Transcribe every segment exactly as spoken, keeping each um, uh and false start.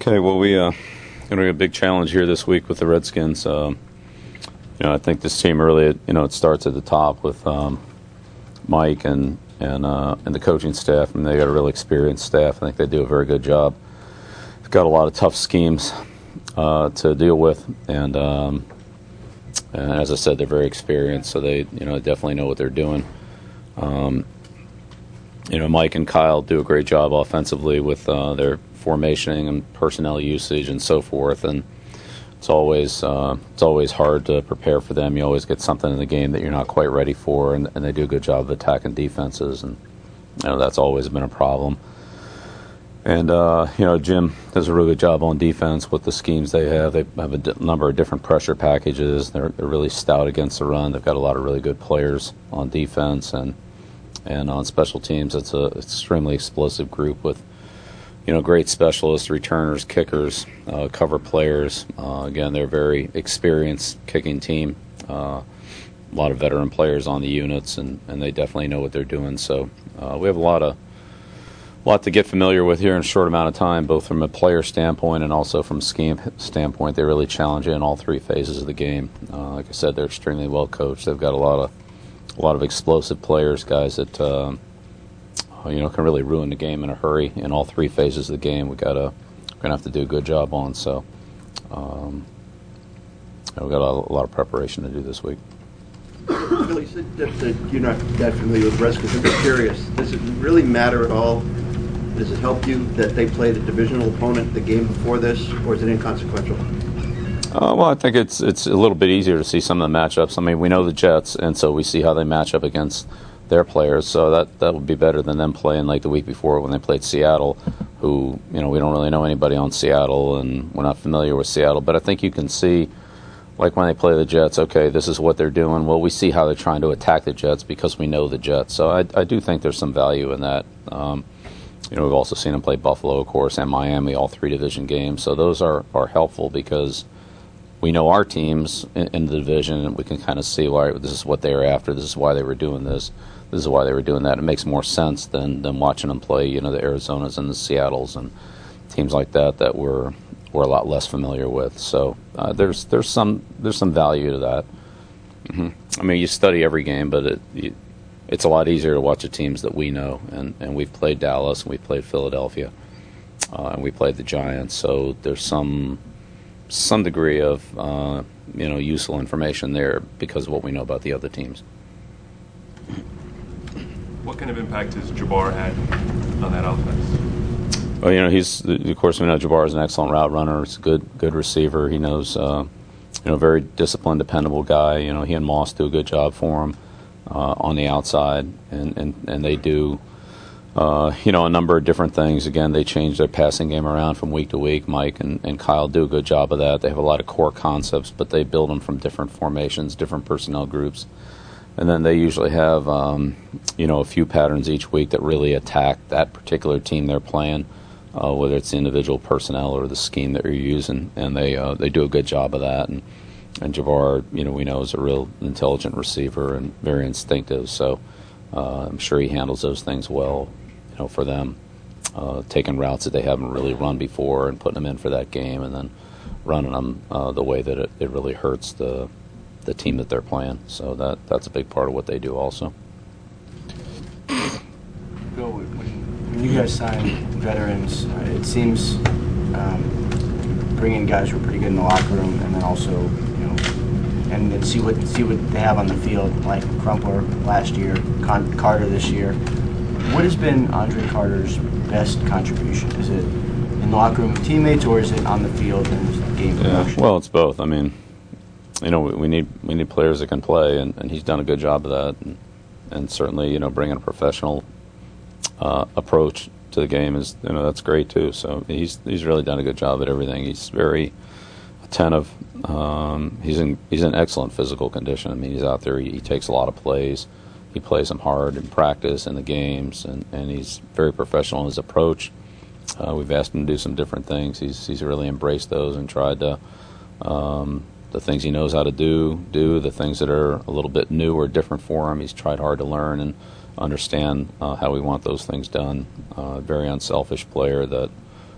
Okay, well, we uh, going to have a big challenge here this week with the Redskins. Um, you know, I think this team really, you know, it starts at the top with um, Mike and and uh, and the coaching staff. I mean, they got a really experienced staff. I think they do a very good job. They've got a lot of tough schemes uh, to deal with, and, um, and as I said, they're very experienced, so they, you know, definitely know what they're doing. Um, you know, Mike and Kyle do a great job offensively with uh, their formationing and personnel usage and so forth, and it's always uh, it's always hard to prepare for them. You always get something in the game that you're not quite ready for, and, and they do a good job of attacking defenses, and you know that's always been a problem. And uh, you know, Jim does a really good job on defense with the schemes they have. They have a di- number of different pressure packages. They're they're really stout against the run. They've got a lot of really good players on defense, and and on special teams, it's a extremely explosive group with, you know, great specialists, returners, kickers, uh, cover players. Uh, again, they're a very experienced kicking team. Uh, a lot of veteran players on the units, and, and they definitely know what they're doing. So uh, we have a lot of lot to get familiar with here in a short amount of time, both from a player standpoint and also from scheme standpoint. They really challenge you in all three phases of the game. Uh, like I said, they're extremely well coached. They've got a lot of a lot of explosive players, guys that. Uh, you know, can really ruin the game in a hurry in all three phases of the game. We gotta, we're gonna have to do a good job on. So, um, we've got a, a lot of preparation to do this week. Bill, you said that, that you're not that familiar with Redskins. I'm just curious. Does it really matter at all? Does it help you that they played a divisional opponent the game before this, or is it inconsequential? Uh, well, I think it's it's a little bit easier to see some of the matchups. I mean, we know the Jets, and so we see how they match up against their players, so that that would be better than them playing like the week before when they played Seattle, who, you know, we don't really know anybody on Seattle, and we're not familiar with Seattle. But I think you can see, like when they play the Jets, okay, this is what they're doing. Well, we see how they're trying to attack the Jets because we know the Jets. So I, I do think there's some value in that. Um, you know, we've also seen them play Buffalo, of course, and Miami, all three division games. So those are, are helpful because we know our teams in, in the division, and we can kind of see why this is what they were after. This is why they were doing this. This is why they were doing that. It makes more sense than, than watching them play, you know, the Arizonas and the Seattles and teams like that that we're we're a lot less familiar with. So uh, there's there's some there's some value to that. Mm-hmm. I mean, you study every game, but it you, it's a lot easier to watch the teams that we know, and, and we've played Dallas, and we've played Philadelphia, uh, and we played the Giants. So there's some some degree of uh, you know useful information there because of what we know about the other teams. What kind of impact has Jabbar had on that offense? Well, you know, he's of course we know Jabbar is an excellent route runner. He's a good good receiver. He knows, uh, you know, very disciplined, dependable guy. You know, he and Moss do a good job for him uh, on the outside, and and, and they do, uh, you know, a number of different things. Again, they change their passing game around from week to week. Mike and, and Kyle do a good job of that. They have a lot of core concepts, but they build them from different formations, different personnel groups. And then they usually have, um, you know, a few patterns each week that really attack that particular team they're playing, uh, whether it's the individual personnel or the scheme that you're using. And they uh, they do a good job of that. And, and Jabbar, you know, we know is a real intelligent receiver and very instinctive. So uh, I'm sure he handles those things well, you know, for them, uh, taking routes that they haven't really run before and putting them in for that game, and then running them uh, the way that it, it really hurts the the team that they're playing. So that that's a big part of what they do also. Bill, when you guys sign veterans, uh, it seems um, bringing guys who are pretty good in the locker room, and then also, you know, and then see what see what they have on the field, like Crumpler last year, Con- Carter this year. What has been Andre Carter's best contribution? Is it in the locker room with teammates, or is it on the field and game production? Yeah, well, it's both. I mean, you know, we, we need we need players that can play, and, and he's done a good job of that. And, and certainly, you know, bringing a professional uh, approach to the game is, you know, that's great too. So he's he's really done a good job at everything. He's very attentive. Um, he's in he's in excellent physical condition. I mean, he's out there. He, he takes a lot of plays. He plays them hard in practice and the games, and, and he's very professional in his approach. Uh, we've asked him to do some different things. He's he's really embraced those and tried to. Um, The things he knows how to do, do the things that are a little bit new or different for him. He's tried hard to learn and understand uh, how we want those things done. Uh, very unselfish player that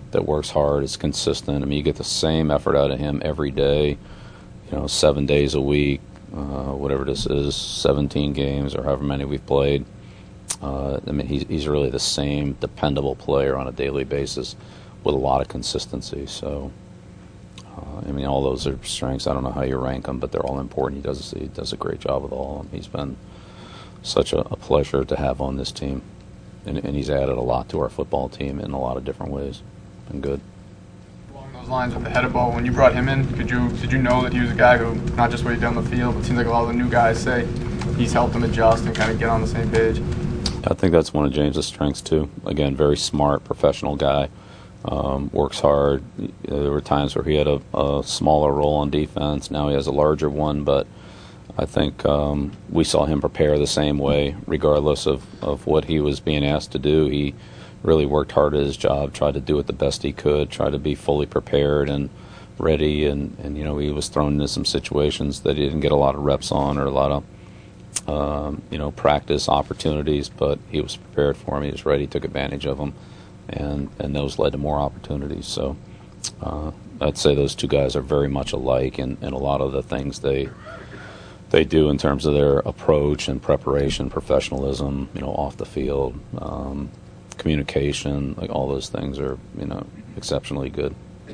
that works hard, is consistent. I mean, you get the same effort out of him every day, you know, seven days a week, uh, whatever this is, seventeen games or however many we've played. Uh, I mean, he's, he's really the same dependable player on a daily basis with a lot of consistency. So, uh, I mean, all those are strengths. I don't know how you rank them, but they're all important. He does he does a great job with all of them. He's been such a, a pleasure to have on this team, and, and he's added a lot to our football team in a lot of different ways. Been good. Along those lines with the head of ball, when you brought him in, could you did you know that he was a guy who not just what he did on the field, but it seems like a lot of the new guys say he's helped them adjust and kind of get on the same page? I think that's one of James's strengths too. Again, very smart, professional guy. Um, works hard. There were times where he had a, a smaller role on defense. Now he has a larger one, but I think um, we saw him prepare the same way, regardless of, of what he was being asked to do. He really worked hard at his job, tried to do it the best he could, tried to be fully prepared and ready. And, and you know, he was thrown into some situations that he didn't get a lot of reps on or a lot of um, you know practice opportunities, but he was prepared for them. He was ready, took advantage of them, and and those led to more opportunities. So uh, I'd say those two guys are very much alike in, in a lot of the things they they do in terms of their approach and preparation, professionalism, you know, off the field, um, communication, like all those things are, you know, exceptionally good.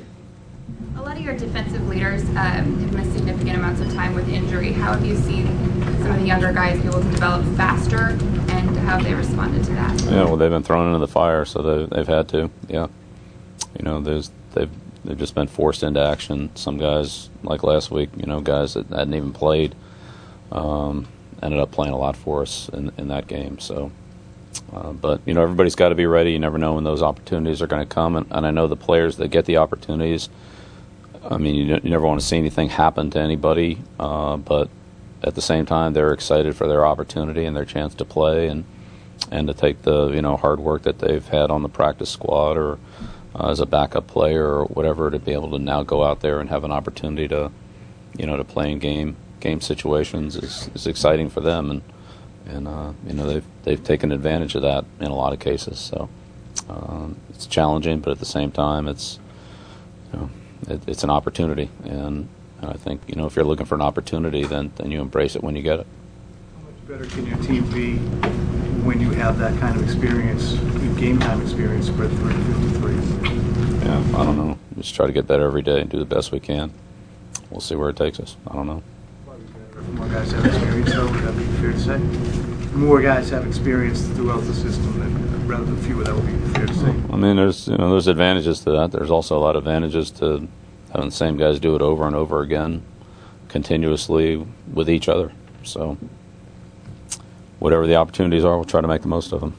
A lot of your defensive leaders um, have missed significant amounts of time with injury. How have you seen some of the younger guys be able to develop faster, and how have they responded to that? Yeah, well, they've been thrown into the fire, so they, they've had to. Yeah, you know, there's they've they've just been forced into action. Some guys, like last week, you know, guys that hadn't even played, um, ended up playing a lot for us in in that game. So, uh, but you know, everybody's got to be ready. You never know when those opportunities are going to come, and, and I know the players that get the opportunities. I mean, you, you never want to see anything happen to anybody, uh, but at the same time, they're excited for their opportunity and their chance to play and and to take the you know hard work that they've had on the practice squad or uh, as a backup player or whatever, to be able to now go out there and have an opportunity to you know to play in game game situations is, is exciting for them, and and uh, you know they've they've taken advantage of that in a lot of cases. So um, it's challenging, but at the same time, it's you know. It, it's an opportunity, and, and I think you know if you're looking for an opportunity, then then you embrace it when you get it. How much better can your team be when you have that kind of experience, game time experience, spread through fifty-three? Yeah, I don't know. We just try to get better every day and do the best we can. We'll see where it takes us. I don't know. More guys have experience, though. Would that be fair to say? More guys have experience throughout the system than rather than fewer. That would be fair to say. I mean, there's you know there's advantages to that. There's also a lot of advantages to having the same guys do it over and over again, continuously with each other. So whatever the opportunities are, we'll try to make the most of them.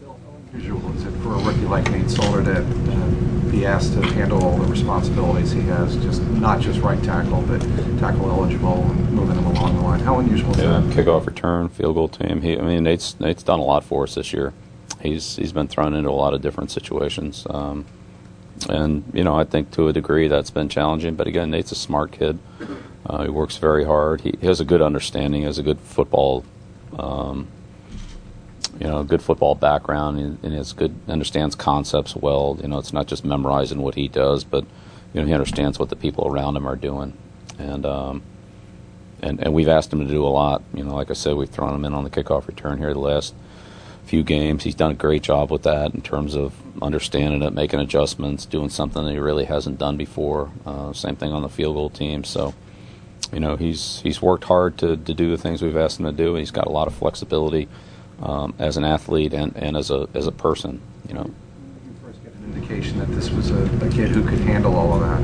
Usual is it for a rookie like Nate Solder to uh, be asked to handle all the responsibilities he has, just not just right tackle, but tackle eligible and moving them along the line. How unusual is Yeah, that? kickoff return, field goal team. He, I mean, Nate's Nate's done a lot for us this year. He's he's been thrown into a lot of different situations, um, and you know I think to a degree that's been challenging. But again, Nate's a smart kid. Uh, he works very hard. He, he has a good understanding. He has a good football, um, you know, good football background, and, and he has good understands concepts well. You know, it's not just memorizing what he does, but you know he understands what the people around him are doing, and. Um, And, and we've asked him to do a lot. You know, like I said, we've thrown him in on the kickoff return here the last few games. He's done a great job with that in terms of understanding it, making adjustments, doing something that he really hasn't done before. Uh, same thing on the field goal team. So, you know, he's he's worked hard to, to do the things we've asked him to do. He's got a lot of flexibility um, as an athlete and, and as a as a person. You know, You first get an indication that this was a, a kid who could handle all of that.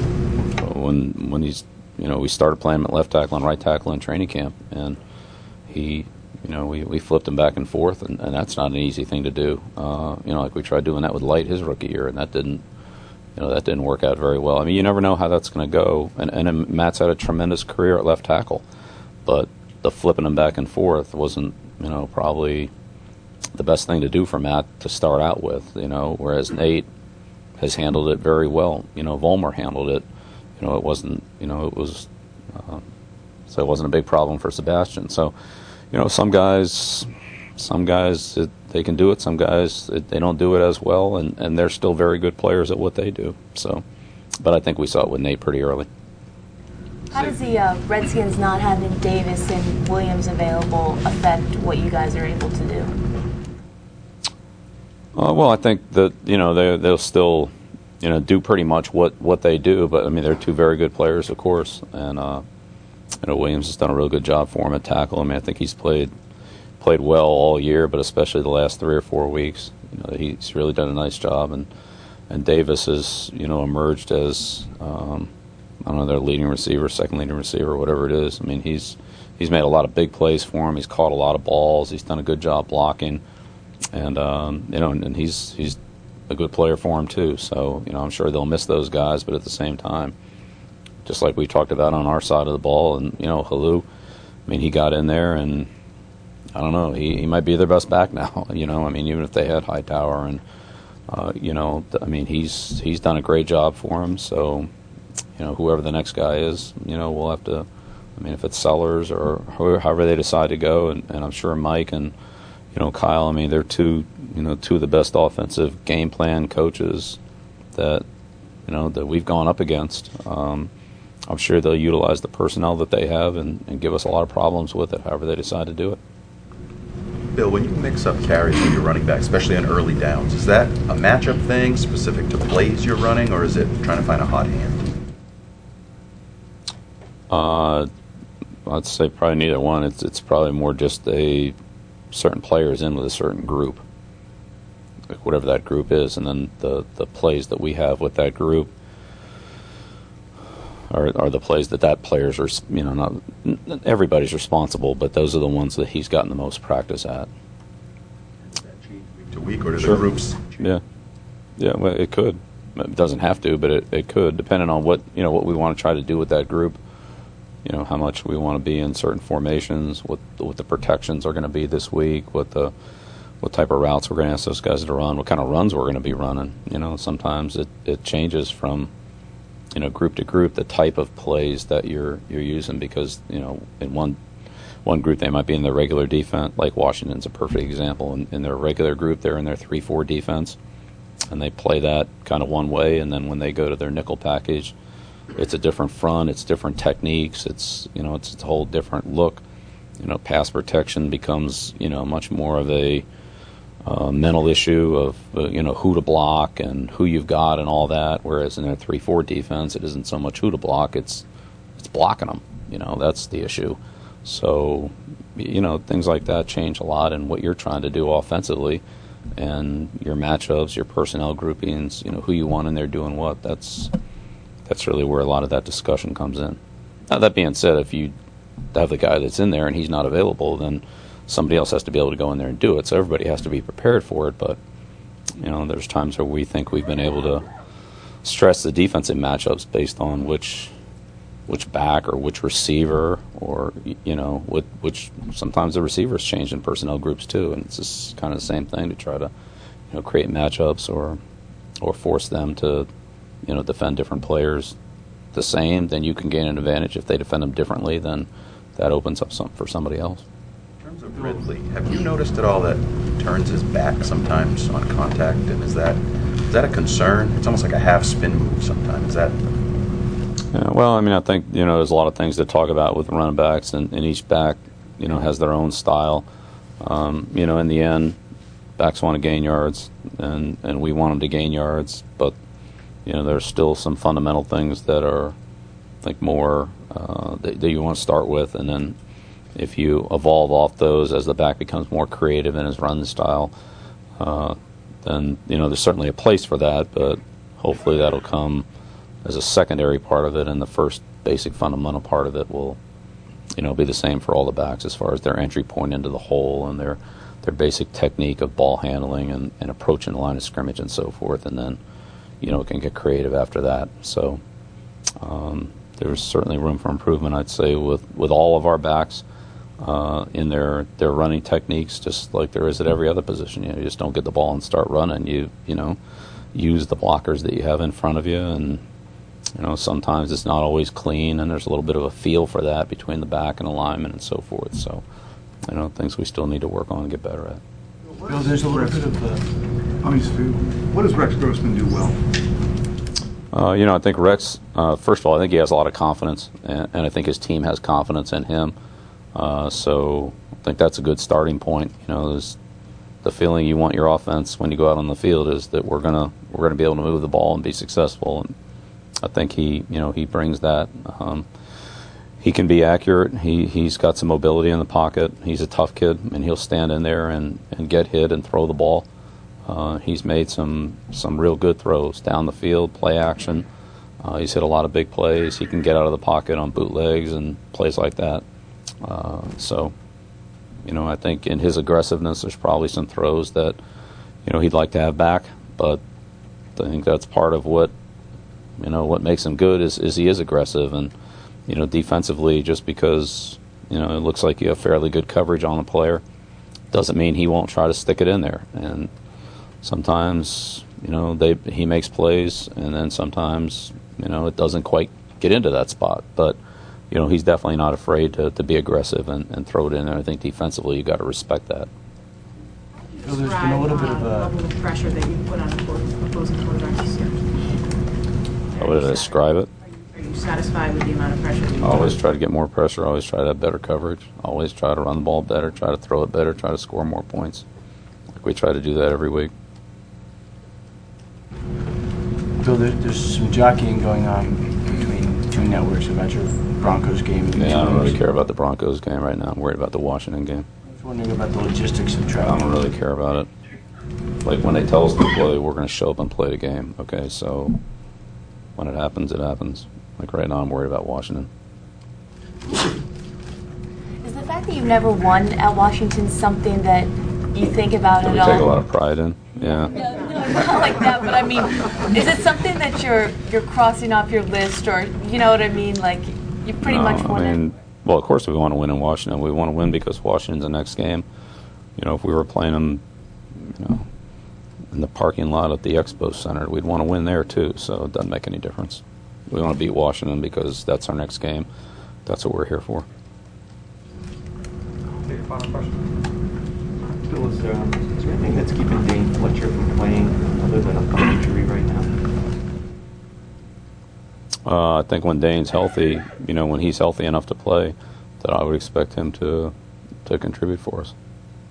when when he's you know we started playing him at left tackle and right tackle in training camp, and he. You know, we, we flipped him back and forth, and, and that's not an easy thing to do. Uh, you know, like we tried doing that with Light his rookie year, and that didn't, you know, that didn't work out very well. I mean, you never know how that's going to go. And, and Matt's had a tremendous career at left tackle, but the flipping him back and forth wasn't, you know, probably the best thing to do for Matt to start out with. You know, whereas Nate has handled it very well. You know, Volmer handled it. You know, it wasn't, you know, it was, uh, so it wasn't a big problem for Sebastian. So. You know, some guys, some guys, it, they can do it. Some guys, they don't do it as well, and, and they're still very good players at what they do. So, but I think we saw it with Nate pretty early. How does the uh, Redskins not having Davis and Williams available affect what you guys are able to do? Uh, well, I think that, you know, they, they'll still, you know, do pretty much what, what they do. But, I mean, they're two very good players, of course. And, uh, you know, Williams has done a real good job for him at tackle. I mean, I think he's played played well all year, but especially the last three or four weeks. You know, he's really done a nice job. And, and Davis has, you know, emerged as, um, I don't know, their leading receiver, second leading receiver, whatever it is. I mean, he's he's made a lot of big plays for him. He's caught a lot of balls. He's done a good job blocking. And, um, you know, and, and he's he's a good player for him, too. So, you know, I'm sure they'll miss those guys, but at the same time, just like we talked about on our side of the ball, and, you know, Halou, I mean, he got in there, and I don't know, he, he might be their best back now, you know. I mean, even if they had Hightower, and, uh, you know, I mean, he's he's done a great job for him. So, you know, whoever the next guy is, you know, we'll have to, I mean, if it's Sellers or however they decide to go, and, and I'm sure Mike and, you know, Kyle, I mean, they're two, you know, two of the best offensive game plan coaches that, you know, that we've gone up against. Um, I'm sure they'll utilize the personnel that they have and, and give us a lot of problems with it, however they decide to do it. Bill, when you mix up carries with your running back, especially on early downs, is that a matchup thing specific to plays you're running, or is it trying to find a hot hand? Uh, I'd say probably neither one. It's it's probably more just a certain players in with a certain group, like whatever that group is, and then the, the plays that we have with that group are, are the plays that that players are, you know, not everybody's responsible, but those are the ones that he's gotten the most practice at. Does that change week to week, or do Sure. the groups change? Yeah, yeah. Well, it could. It doesn't have to, but it, it could, depending on what, you know, what we want to try to do with that group. You know, how much we want to be in certain formations, what what the protections are going to be this week, what the what type of routes we're going to ask those guys to run, what kind of runs we're going to be running. You know, sometimes it, it changes from, you know, group to group, the type of plays that you're you're using, because, you know, in one one group they might be in their regular defense, like Washington's a perfect example. In, in their regular group, they're in their three four defense, and they play that kind of one way, and then when they go to their nickel package, it's a different front, it's different techniques, it's, you know, it's a whole different look. You know, pass protection becomes, you know, much more of a uh, mental issue of, uh, you know, who to block and who you've got and all that, whereas in their three four defense, it isn't so much who to block, it's it's blocking them. You know, that's the issue. So, you know, things like that change a lot in what you're trying to do offensively, and your matchups, your personnel groupings, you know, who you want in there doing what. That's That's really where a lot of that discussion comes in. Now, that being said, if you have the guy that's in there and he's not available, then somebody else has to be able to go in there and do it. So everybody has to be prepared for it. But, you know, there's times where we think we've been able to stress the defensive matchups based on which which back or which receiver, or, you know, which, which sometimes the receivers change in personnel groups too. And it's just kind of the same thing to try to, you know, create matchups or or force them to, you know, defend different players the same. Then you can gain an advantage. If they defend them differently, then that opens up something for somebody else. In terms of Ridley, have you noticed at all that he turns his back sometimes on contact, and is that is that a concern? It's almost like a half spin move sometimes. Is that? Yeah, well, I mean, I think, you know, there's a lot of things to talk about with running backs, and, and each back, you know, has their own style. Um, you know, in the end, backs want to gain yards, and, and we want them to gain yards, but, you know, there's still some fundamental things that are, I think, more uh, that, that you want to start with, and then if you evolve off those as the back becomes more creative in his run style, uh, then, you know, there's certainly a place for that, but hopefully that'll come as a secondary part of it, and the first basic fundamental part of it will, you know, be the same for all the backs as far as their entry point into the hole and their their basic technique of ball handling and, and approaching the line of scrimmage and so forth, and then, you know, can get creative after that. So um, there's certainly room for improvement, I'd say, with, with all of our backs uh, in their, their running techniques, just like there is at every other position. You know, you just don't get the ball and start running. You you know, use the blockers that you have in front of you, and, you know, sometimes it's not always clean, and there's a little bit of a feel for that between the back and alignment and so forth. So, you know, things we still need to work on and get better at. What Bill, is there's a little Rex- bit of uh, Let me just- What does Rex Grossman do well? Uh, you know, I think Rex, uh, first of all, I think he has a lot of confidence, and, and I think his team has confidence in him. Uh, so I think that's a good starting point. You know, there's the feeling you want your offense when you go out on the field is that we're gonna we're gonna be able to move the ball and be successful. And I think he, you know, he brings that. Um, he can be accurate. He he's got some mobility in the pocket. He's a tough kid, and he'll stand in there and, and get hit and throw the ball. Uh, he's made some some real good throws down the field, play action. Uh, he's hit a lot of big plays. He can get out of the pocket on bootlegs and plays like that. Uh, so, you know, I think in his aggressiveness, there's probably some throws that, you know, he'd like to have back. But I think that's part of what, you know, what makes him good is, is he is aggressive. And, you know, defensively, just because, you know, it looks like you have fairly good coverage on a player, doesn't mean he won't try to stick it in there. And sometimes, you know, they he makes plays, and then sometimes, you know, it doesn't quite get into that spot. But, you know, he's definitely not afraid to, to be aggressive and, and throw it in. And I think defensively, you got to respect that. Bill, there's been a little bit of uh, a level of pressure that you put on opposing quarterbacks this year. How would I describe it? Are you satisfied with the amount of pressure that you I always put? try to get more pressure. Always try to have better coverage. Always try to run the ball better. Try to throw it better. Try to score more points. Like we try to do that every week. Bill, there, there's some jockeying going on between two networks about your Broncos game. And Yeah, I don't really Tua's. care about the Broncos game right now. I'm worried about the Washington game. I was wondering about the logistics of I travel. don't really care about it. Like when they tell us to play, we're going to show up and play the game. Okay, so when it happens, it happens. Like right now, I'm worried about Washington. Is the fact that you've never won at Washington something that you think about That at we all? take a lot of pride in. Yeah. No, no, not like that, but I mean, is it something that you're you're crossing off your list, or you know what I mean? Like you pretty No, much won I it. mean, well, of course we want to win in Washington. We want to win because Washington's the next game. You know, if we were playing them, you know, in the parking lot at the Expo Center, we'd want to win there too. So it doesn't make any difference. We want to beat Washington because that's our next game. That's what we're here for. Take a final question. Bill, is there, um, is there anything that's keeping Dane Fletcher from playing other than a thumb injury right now? Uh, I think when Dane's healthy, you know, when he's healthy enough to play, that I would expect him to to contribute for us.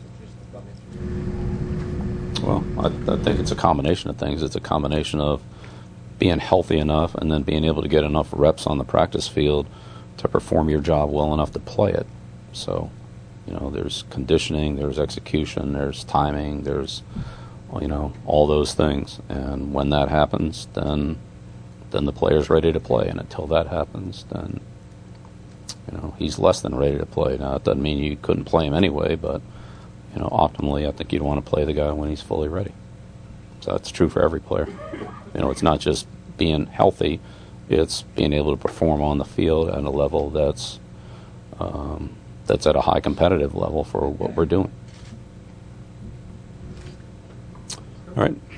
Well, I, I think it's a combination of things. It's a combination of being healthy enough and then being able to get enough reps on the practice field to perform your job well enough to play it. So, you know, there's conditioning, there's execution, there's timing, there's, well, you know, all those things. And when that happens, then then the player's ready to play. And until that happens, then, you know, he's less than ready to play. Now, it doesn't mean you couldn't play him anyway, but, you know, optimally, I think you'd want to play the guy when he's fully ready. So that's true for every player. You know, it's not just being healthy, it's being able to perform on the field at a level that's um, that's at a high competitive level for what we're doing. All right.